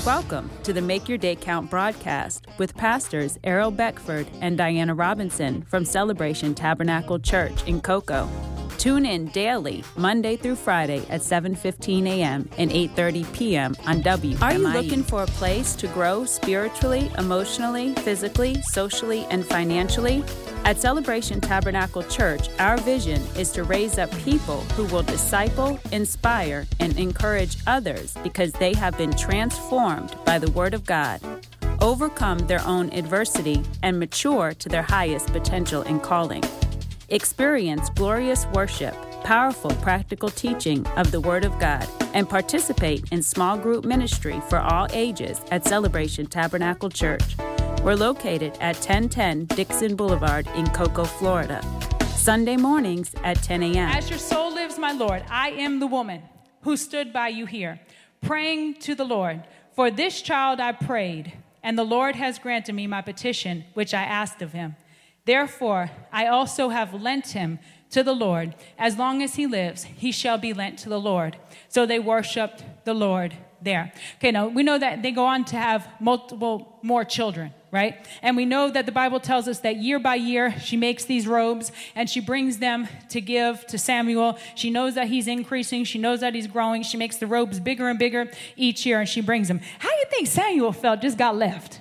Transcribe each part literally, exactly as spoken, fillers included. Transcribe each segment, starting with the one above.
Welcome to the Make Your Day Count broadcast with pastors Errol Beckford and Diana Robinson from Celebration Tabernacle Church in Cocoa. Tune in daily, Monday through Friday at seven fifteen a.m. and eight thirty p.m. on W M I E. Are you looking for a place to grow spiritually, emotionally, physically, socially, and financially? At Celebration Tabernacle Church, our vision is to raise up people who will disciple, inspire, and encourage others because they have been transformed by the Word of God, overcome their own adversity, and mature to their highest potential and calling. Experience glorious worship, powerful practical teaching of the Word of God, and participate in small group ministry for all ages at Celebration Tabernacle Church. We're located at ten ten Dixon Boulevard in Cocoa, Florida. Sunday mornings at ten a.m. As your soul lives, my Lord, I am the woman who stood by you here, praying to the Lord. For this child I prayed, and the Lord has granted me my petition, which I asked of him. Therefore, I also have lent him to the Lord. As long as he lives, he shall be lent to the Lord. So they worshiped the Lord there. Okay, now we know that they go on to have multiple more children, right? And we know that the Bible tells us that year by year, she makes these robes and she brings them to give to Samuel. She knows that he's increasing. She knows that he's growing. She makes the robes bigger and bigger each year and she brings them. How do you think Samuel felt just got left?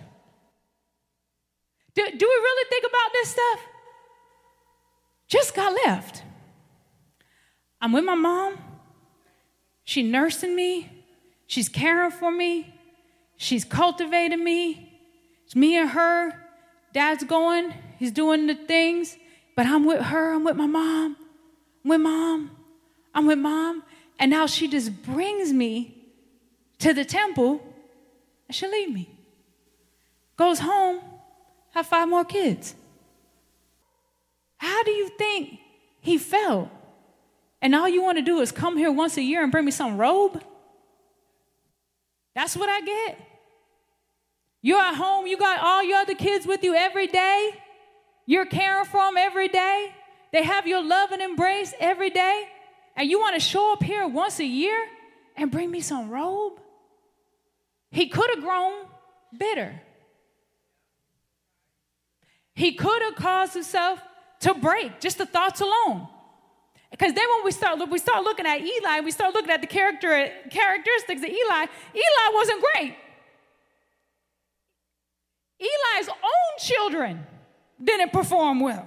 Do, do we really think about this stuff? Just got left. I'm with my mom. She nursing me. She's caring for me. She's cultivating me. It's me and her. Dad's going. He's doing the things. But I'm with her. I'm with my mom. I'm with mom. I'm with mom. And now she just brings me to the temple and she'll leave me. Goes home. Have five more kids. How do you think he felt? And all you want to do is come here once a year and bring me some robe? That's what I get. You're at home, you got all your other kids with you every day. You're caring for them every day. They have your love and embrace every day. And you want to show up here once a year and bring me some robe? He could have grown bitter. He could have caused himself to break, just the thoughts alone. Because then when we start, we start looking at Eli, we start looking at the character, characteristics of Eli, Eli wasn't great. Eli's own children didn't perform well.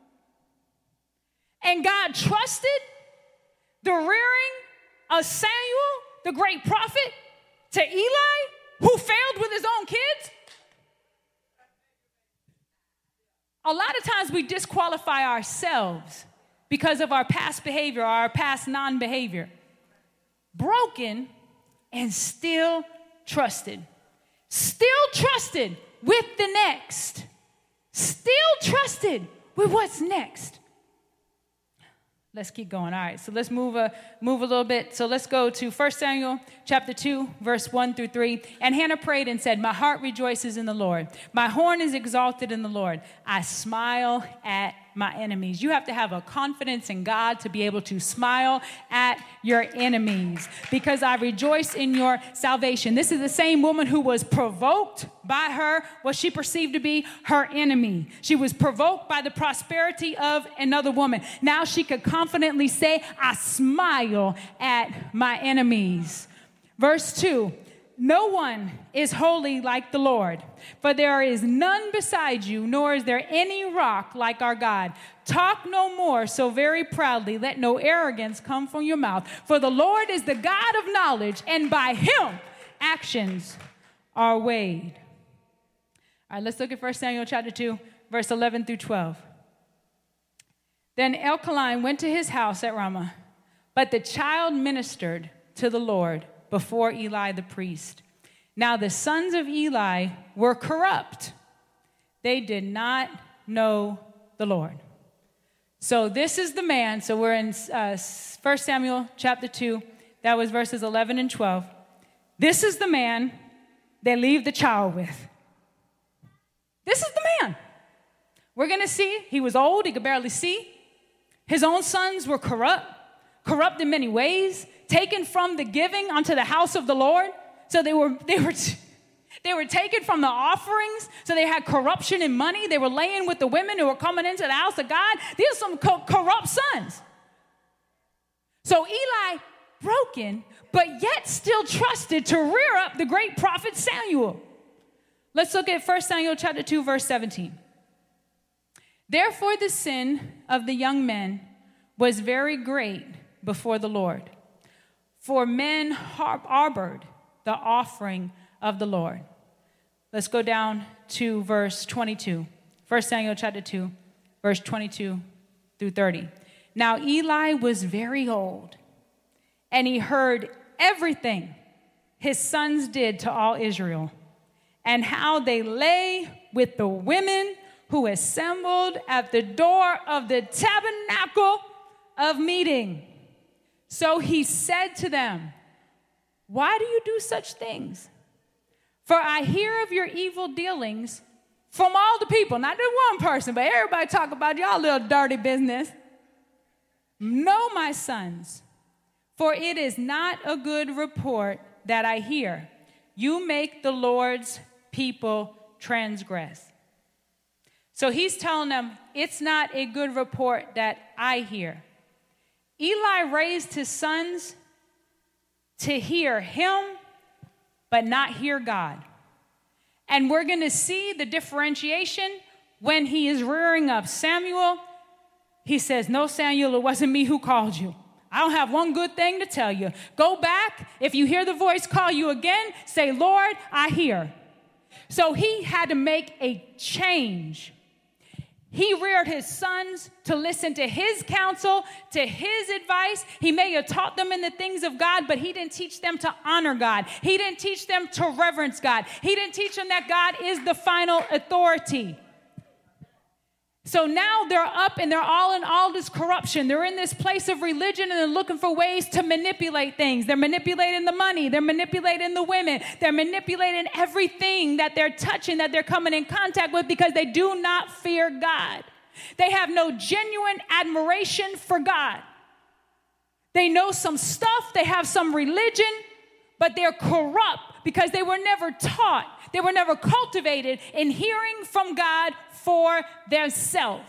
And God trusted the rearing of Samuel, the great prophet, to Eli, who failed with his own kids. A lot of times we disqualify ourselves because of our past behavior or our past non-behavior. Broken and still trusted. Still trusted with the next. Still trusted with what's next. Let's keep going. All right, so let's move a, move a little bit. So let's go to First Samuel chapter two, verse one through three. And Hannah prayed and said, my heart rejoices in the Lord. My horn is exalted in the Lord. I smile at my enemies. You have to have a confidence in God to be able to smile at your enemies because I rejoice in your salvation. This is the same woman who was provoked by her, what she perceived to be her enemy. She was provoked by the prosperity of another woman. Now she could confidently say, I smile at my enemies. Verse two, no one is holy like the Lord, for there is none beside you, nor is there any rock like our God. Talk no more so very proudly. Let no arrogance come from your mouth. For the Lord is the God of knowledge, and by him actions are weighed. All right, let's look at First Samuel chapter two, verse eleven through twelve. Then Elkanah went to his house at Ramah, but the child ministered to the Lord before Eli the priest. Now the sons of Eli were corrupt. They did not know the Lord. So this is the man. So we're in uh, First Samuel chapter two. That was verses eleven and twelve. This is the man they leave the child with. This is the man. We're going to see he was old. He could barely see. His own sons were corrupt, corrupt in many ways, taken from the giving unto the house of the Lord. So they were, they were, They were taken from the offerings, so they had corruption in money. They were laying with the women who were coming into the house of God. These are some co- corrupt sons. So Eli, broken, but yet still trusted to rear up the great prophet Samuel. Let's look at First Samuel chapter two, verse seventeen. Therefore the sin of the young men was very great before the Lord, for men har- harbored the offering of the Lord. Let's go down to verse twenty-two. First Samuel chapter two, verse twenty-two through thirty. Now Eli was very old, and he heard everything his sons did to all Israel, and how they lay with the women who assembled at the door of the tabernacle of meeting. So he said to them, why do you do such things? For I hear of your evil dealings from all the people. Not just one person, but everybody talk about y'all little dirty business. Know, my sons, for it is not a good report that I hear. You make the Lord's people transgress. So he's telling them, it's not a good report that I hear. Eli raised his sons to hear him, but not hear God. And we're going to see the differentiation when he is rearing up Samuel. He says, no, Samuel, it wasn't me who called you. I don't have one good thing to tell you. Go back. If you hear the voice call you again, say, Lord, I hear. So he had to make a change. He reared his sons to listen to his counsel, to his advice. He may have taught them in the things of God, but he didn't teach them to honor God. He didn't teach them to reverence God. He didn't teach them that God is the final authority. So now they're up and they're all in all this corruption. They're in this place of religion and they're looking for ways to manipulate things. They're manipulating the money. They're manipulating the women. They're manipulating everything that they're touching, that they're coming in contact with, because they do not fear God. They have no genuine admiration for God. They know some stuff. They have some religion, but they're corrupt because they were never taught. They were never cultivated in hearing from God for themselves.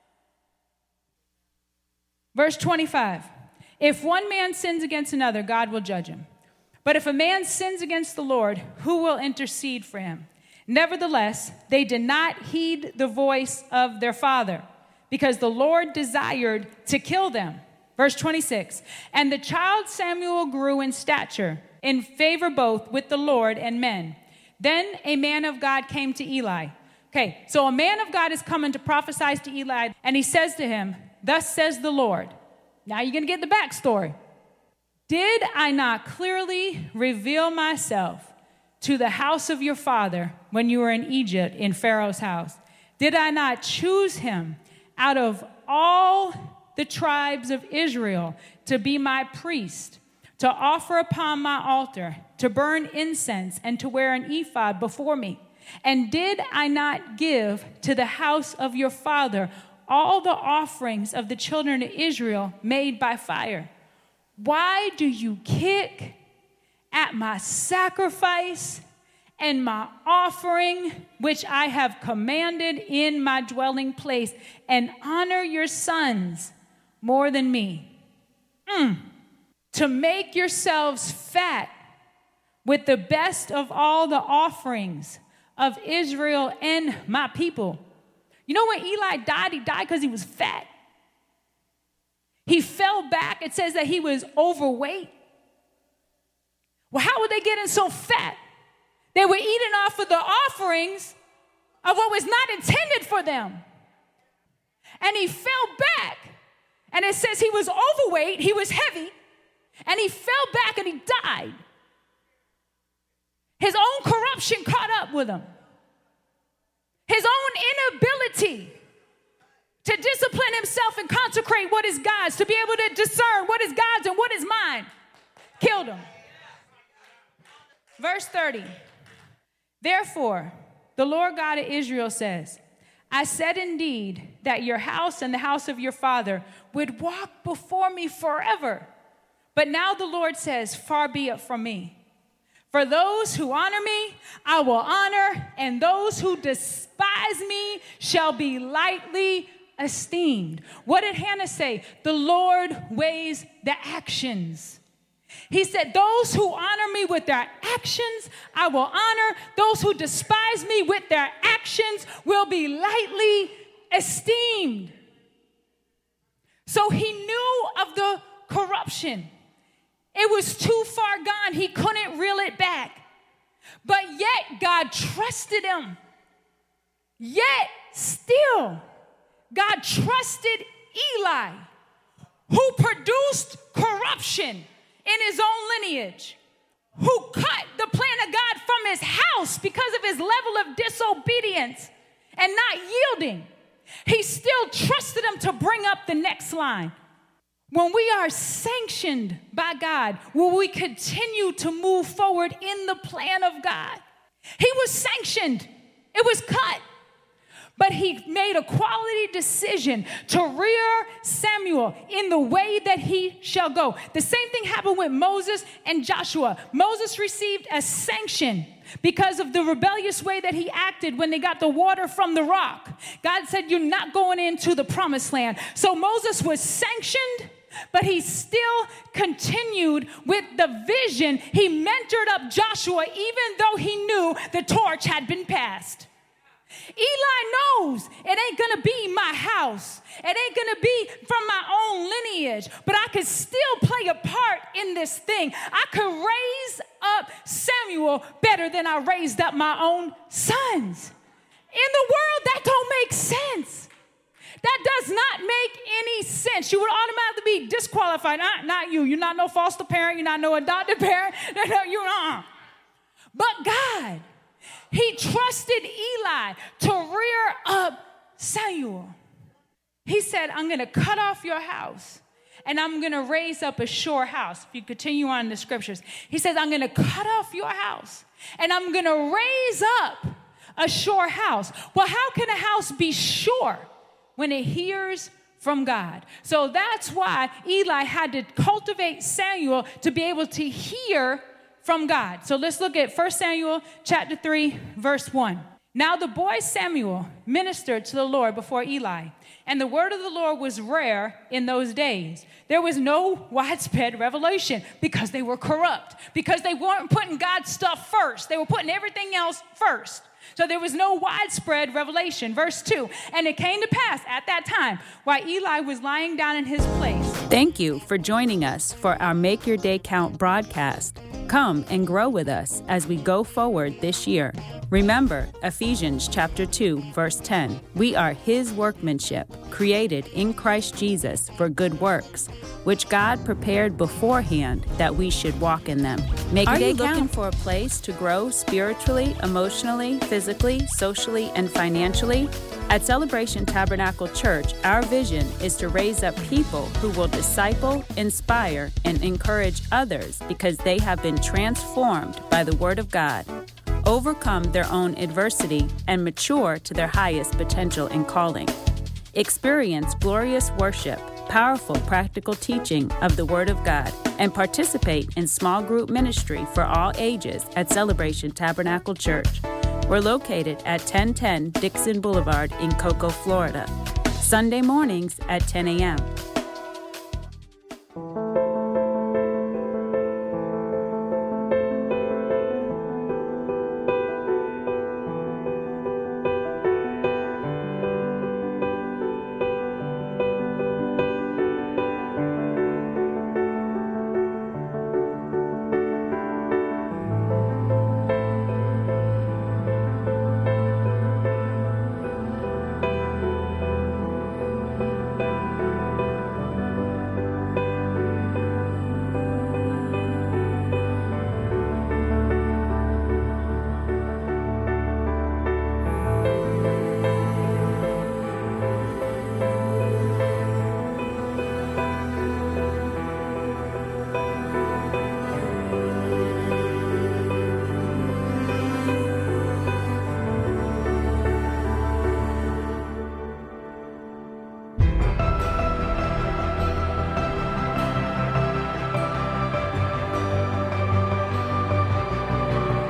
Verse twenty-five. If one man sins against another, God will judge him. But if a man sins against the Lord, who will intercede for him? Nevertheless, they did not heed the voice of their father, because the Lord desired to kill them. Verse twenty-six. And the child Samuel grew in stature, in favor both with the Lord and men. Then a man of God came to Eli. Okay, so a man of God is coming to prophesy to Eli, and he says to him, thus says the Lord. Now you're going to get the backstory. Did I not clearly reveal myself to the house of your father when you were in Egypt in Pharaoh's house? Did I not choose him out of all the tribes of Israel to be my priest, to offer upon my altar, to burn incense, and to wear an ephod before me? And did I not give to the house of your father all the offerings of the children of Israel made by fire? Why do you kick at my sacrifice and my offering, which I have commanded in my dwelling place, and honor your sons more than me? Mm. To make yourselves fat with the best of all the offerings of Israel and my people. You know when Eli died, he died because he was fat. He fell back. It says that he was overweight. Well, how were they getting so fat? They were eating off of the offerings of what was not intended for them. And he fell back. And it says he was overweight, he was heavy, and he fell back and he died. His own corruption caught up with him. His own inability to discipline himself and consecrate what is God's, to be able to discern what is God's and what is mine, killed him. Verse thirty. Therefore, the Lord God of Israel says, I said indeed that your house and the house of your father would walk before me forever. But now the Lord says, far be it from me. For those who honor me, I will honor, and those who despise me shall be lightly esteemed. What did Hannah say? The Lord weighs the actions. He said, those who honor me with their actions, I will honor. Those who despise me with their actions will be lightly esteemed. So he knew of the corruption. It was too far gone. He couldn't reel it back. But yet God trusted him. Yet still, God trusted Eli, who produced corruption in his own lineage, who cut the plan of God from his house because of his level of disobedience and not yielding. He still trusted him to bring up the next line. When we are sanctioned by God, will we continue to move forward in the plan of God? He was sanctioned. It was cut. But he made a quality decision to rear Samuel in the way that he shall go. The same thing happened with Moses and Joshua. Moses received a sanction because of the rebellious way that he acted when they got the water from the rock. God said, you're not going into the promised land. So Moses was sanctioned, but he still continued with the vision. He mentored up Joshua even though he knew the torch had been passed. Eli knows it ain't gonna be my house. It ain't gonna be from my own lineage, but I could still play a part in this thing. I could raise up Samuel better than I raised up my own sons. In the world, that don't make sense. That does not make any sense. You would automatically be disqualified. Not, not you. You're not no foster parent. You're not no adopted parent. No, no, you're not. But God, he trusted Eli to rear up Samuel. He said, I'm going to cut off your house and I'm going to raise up a sure house. If you continue on in the scriptures, he says, I'm going to cut off your house and I'm going to raise up a sure house. Well, how can a house be sure when it hears from God? So that's why Eli had to cultivate Samuel to be able to hear from God. So let's look at First Samuel chapter three, verse one. Now the boy Samuel ministered to the Lord before Eli, and the word of the Lord was rare in those days. There was no widespread revelation because they were corrupt, because they weren't putting God's stuff first. They were putting everything else first. So there was no widespread revelation. Verse two, and it came to pass at that time while Eli was lying down in his place. Thank you for joining us for our Make Your Day Count broadcast. Come and grow with us as we go forward this year. Remember Ephesians chapter two, verse ten. We are his workmanship, created in Christ Jesus for good works, which God prepared beforehand that we should walk in them. Make Your Day Count. Are you looking for a place to grow spiritually, emotionally, physically, socially, and financially? At Celebration Tabernacle Church, our vision is to raise up people who will disciple, inspire, and encourage others because they have been transformed by the Word of God, overcome their own adversity, and mature to their highest potential and calling. Experience glorious worship, powerful practical teaching of the Word of God, and participate in small group ministry for all ages at Celebration Tabernacle Church. We're located at ten ten Dixon Boulevard in Cocoa, Florida. Sunday mornings at ten a.m.